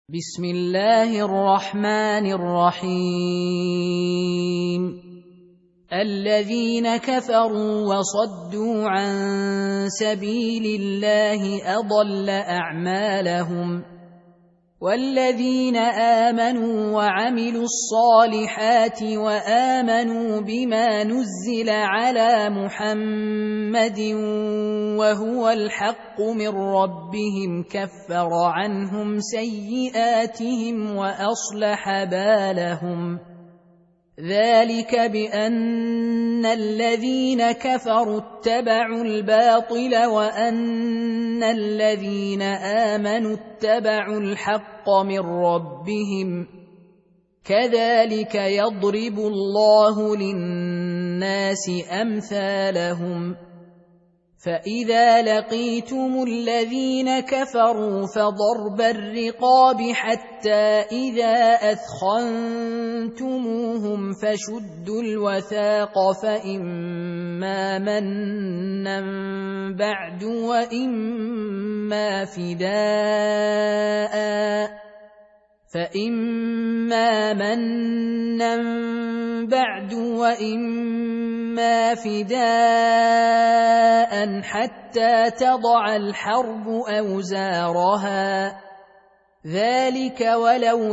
بسم الله الرحمن الرحيم الذين كفروا وصدوا عن سبيل الله أضل أعمالهم والذين آمنوا وعملوا الصالحات وآمنوا بما نزل على محمد وهو الحق من ربهم كفر عنهم سيئاتهم وأصلح بالهم ذلك بأن الذين كفروا اتبعوا الباطل وأن الذين آمنوا اتبعوا الحق من ربهم كذلك يضرب الله للناس أمثالهم فإذا لقيتم الذين كفروا فضرب الرقاب حتى إذا أثخنتموهم فشدوا الوثاق فإما منا بعد وإما فداء حتى تضع الحرب أوزارها ذلك ولو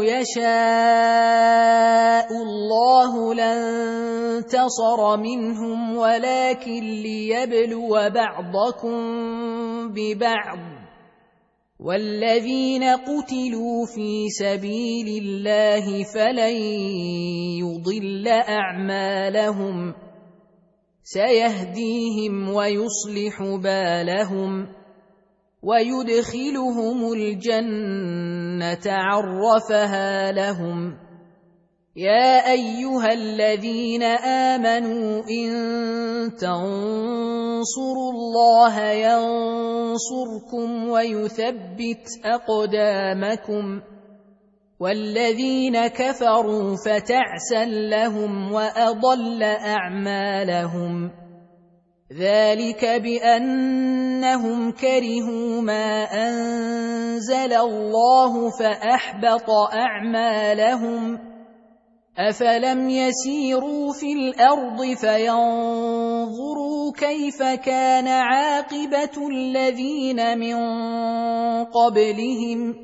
يشاء الله لانتصر منهم ولكن ليبلو بعضكم ببعض والذين قتلوا في سبيل الله فلن يضل أعمالهم سيهديهم ويصلح بالهم ويدخلهم الجنة عرفها لهم يا أيها الذين آمنوا إن تنصروا الله ينصركم ويثبت أقدامكم والذين كفروا فتعسا لهم وأضل أعمالهم ذلك بأنهم كرهوا ما أنزل الله فأحبط أعمالهم أفلم يسيروا في الأرض فينظروا كيف كان عاقبة الذين من قبلهم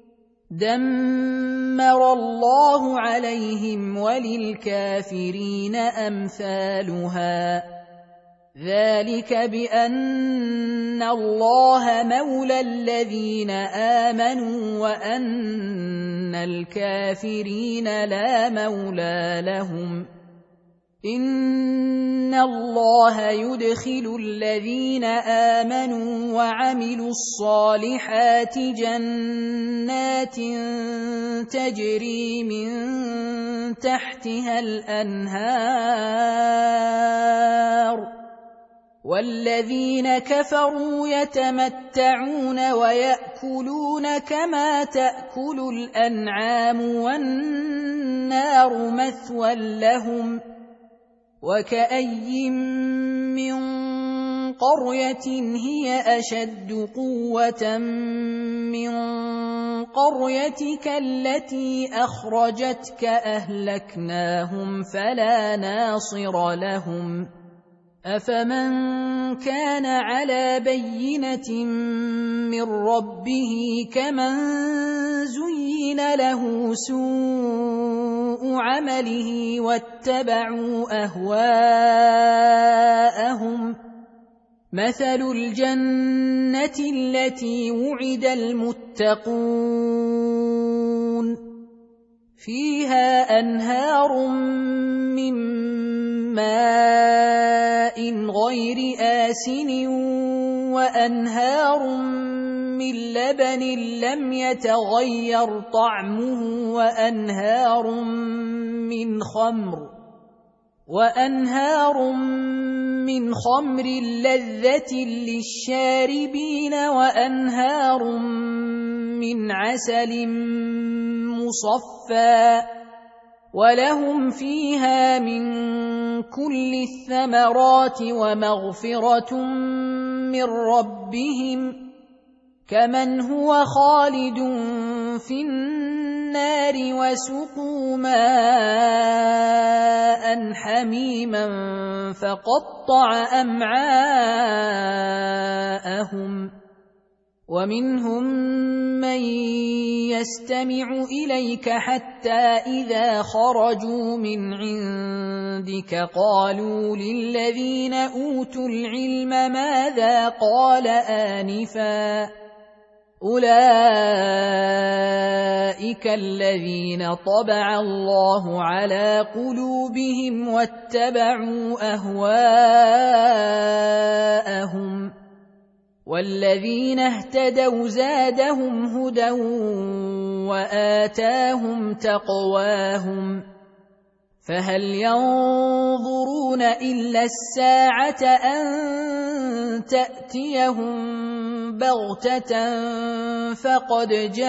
دمر الله عليهم وللكافرين أمثالها ذلك بأن الله مولى الذين آمنوا وأن الكافرين لا مولى لهم إن الله يدخل الذين آمنوا وعملوا الصالحات جنات تجري من تحتها الأنهار والذين كفروا يتمتعون ويأكلون كما تأكل الأنعام والنار مثوى لهم وكأي من قرية هي أشد قوة من قريتك التي أخرجتك أهلكناهم فلا ناصر لهم أفمن كان على بينة من ربه كمن زين له سوء عمله واتبعوا أهواءهم مثل الجنة التي وعد المتقون فيها أنهار من ماء غير آسن وأنهار من لبن لم يتغير طعمه وأنهار من خمر لذة للشاربين وأنهار من عسل مصفى ولهم فيها من كل الثمرات ومغفرة من ربهم كمن هو خالد في النار وسقوا ماء حميما فقطع أمعاءهم ومنهم من يستمع إليك حتى إذا خرجوا من عندك قالوا للذين أوتوا العلم ماذا قال آنفا أولئك الذين طبع الله على قلوبهم واتبعوا أهواءهم والذين اهتدوا زادهم هدى وآتاهم تقواهم فهل ينظرون إلا الساعة أن تأتيهم بغتة فقد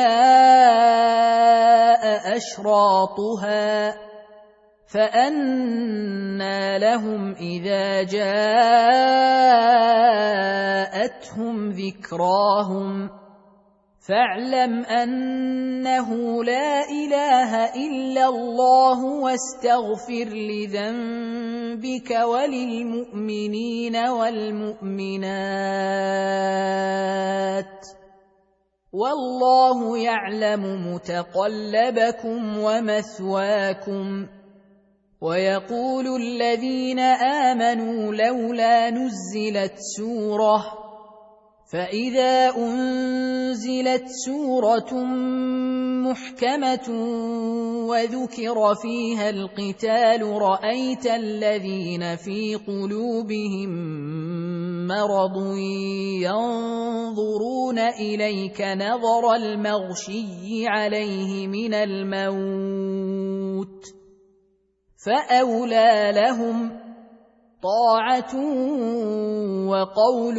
جاء أشراطها فأنى لهم إذا جاءتهم ذكراهم فاعلم أنه لا إله إلا الله واستغفر لذنبك وللمؤمنين والمؤمنات والله يعلم متقلبكم ومثواكم ويقول الذين آمنوا لولا نزلت سورة فإذا أنزلت سورة محكمة وذكر فيها القتال رأيت الذين في قلوبهم مرض ينظرون إليك نظر المغشي عليه من الموت فأولى لهم طاعة وقول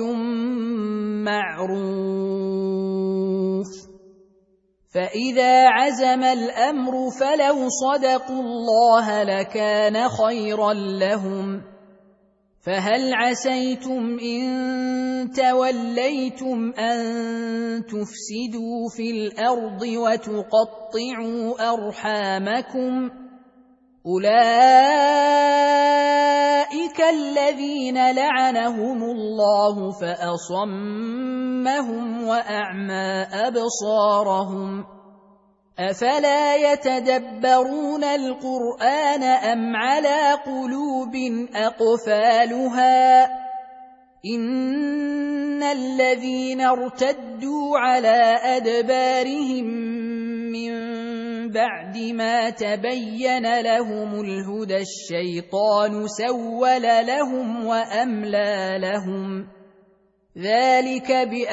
معروف فإذا عزم الأمر فلو صدقوا الله لكان خيرا لهم فهل عسيتم إن توليتم أن تفسدوا في الأرض وتقطعوا أرحامكم أولئك الذين لعنهم الله فأصمهم وأعمى أبصارهم أفلا يتدبرون القرآن أم على قلوب أقفالها إن الذين ارتدوا على أدبارهم من بعد ما تبين لهم الهدى الشيطان سول لهم وأملى لهم ذلك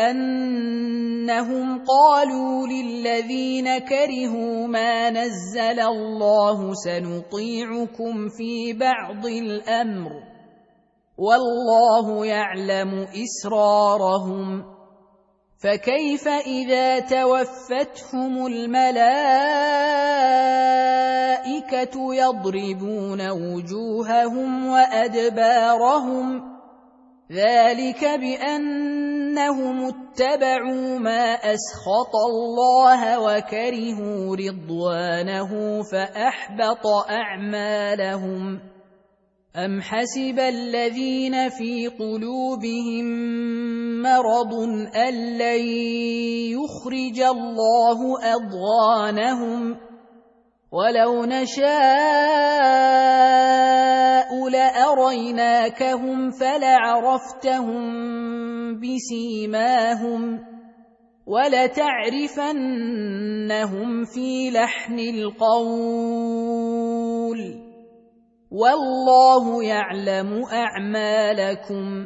بأنهم قالوا للذين كرهوا ما نزل الله سنطيعكم في بعض الأمر والله يعلم إسرارهم فكيف إذا توفتهم الملائكة يضربون وجوههم وأدبارهم ذلك بأنهم اتبعوا ما أسخط الله وكرهوا رضوانه فأحبط أعمالهم أم حسب الذين في قلوبهم مرض أن لن يخرج الله أضغانهم ولو نشاء لأريناكهم فلعرفتهم بسيماهم ولتعرفنهم في لحن القول والله يعلم أعمالكم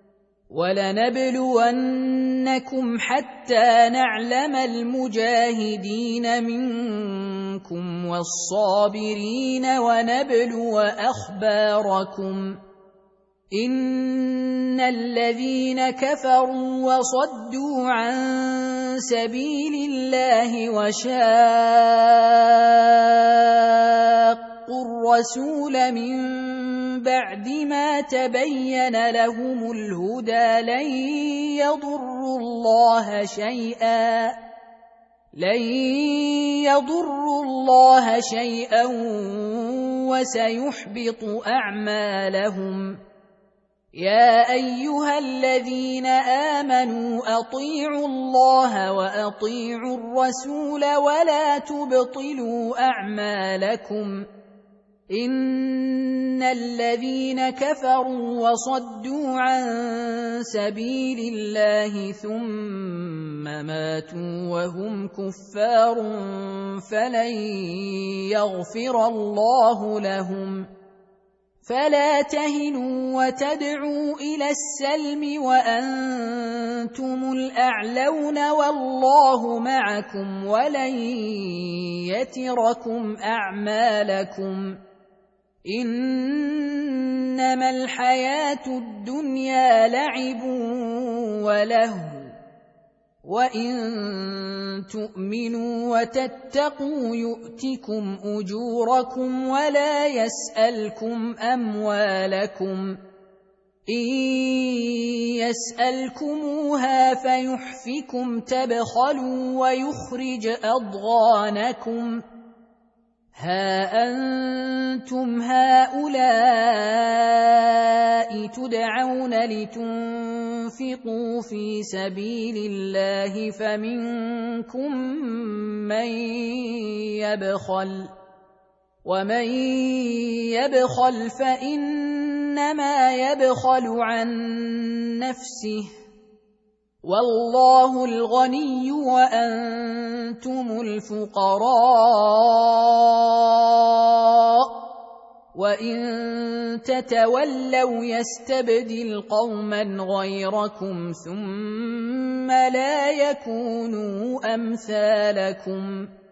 ولنبلونكم حتى نعلم المجاهدين منكم والصابرين ونبلو أخباركم إن الذين كفروا وصدوا عن سبيل الله وشاقوا الرسول من بعد ما تبين لهم الهدى لن يضروا الله شيئا وسيحبط أعمالهم. يا أيها الذين آمنوا أطيعوا الله وأطيعوا الرسول ولا تبطلوا أعمالكم. إن الذين كفروا وصدوا عن سبيل الله ثم ماتوا وهم كفار فلن يغفر الله لهم. فلا تهنوا وتدعوا إلى السلم وأنتم الأعلون والله معكم ولن يتركم أعمالكم. إنما الحياة الدنيا لعب ولهو وإن تؤمنوا وتتقوا يؤتكم أجوركم ولا يسألكم أموالكم. إن يسألكموها فيحفكم تبخلوا ويخرج أضغانكم. ها أنتم هؤلاء تدعون لتنفقوا في سبيل الله فمنكم من يبخل ومن يبخل فإنما يبخل عن نفسه والله الغني وأنتم الفقراء وإن تتولوا يستبدل قوما غيركم ثم لا يكونوا أمثالكم.